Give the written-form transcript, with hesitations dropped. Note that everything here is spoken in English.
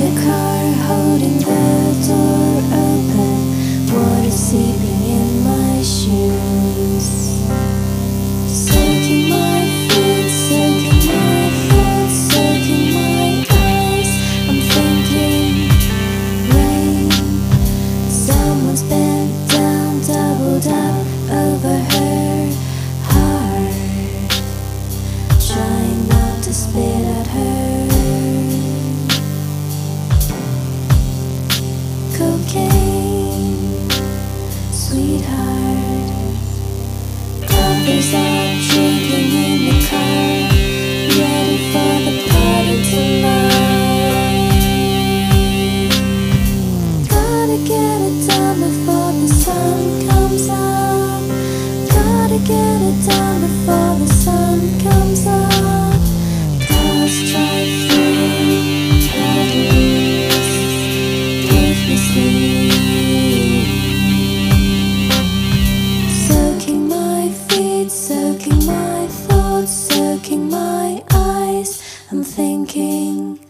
the car, holding the door open. Water seeping in my shoes, soaking my feet, soaking my thoughts, soaking my eyes. I'm thinking rain. Someone's bent down, doubled up over her heart, trying not to spit at her. Cocaine, sweetheart. Others are drinking in the car, ready for the party tonight. Gotta get it done before the sun comes up. Gotta get it done before the sun comes up. Cars drive through Paris ruthlessly, soaking my feet, soaking my thoughts, soaking my eyes. I'm thinking